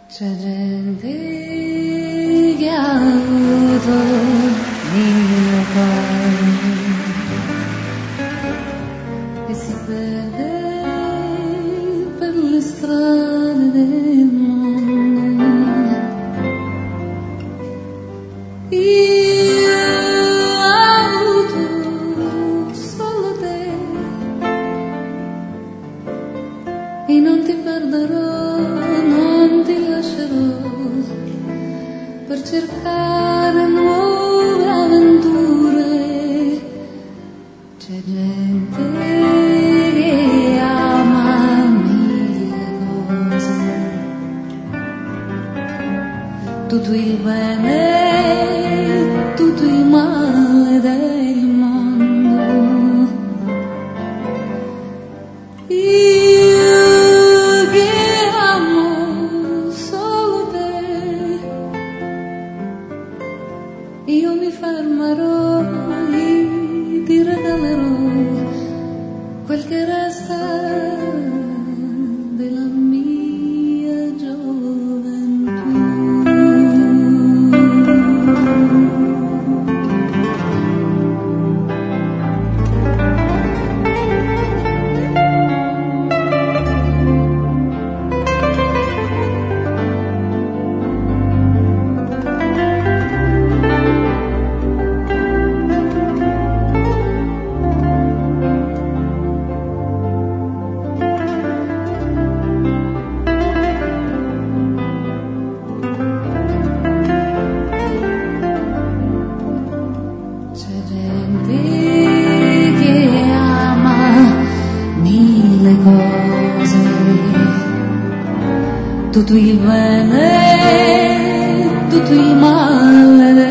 C'è gente che ha avuto mille cuori e si perde per le strade del mondo. Io ho avuto solo te e non ti perderò, non ti lascerò per cercare nuove avventure. C'è gente che ama mille cose, tutto il bene, tutto il male del mondo. Io mi fermerò e ti regalerò quel che resta della mia gioventù. Cose, tutto il bene, tutto il male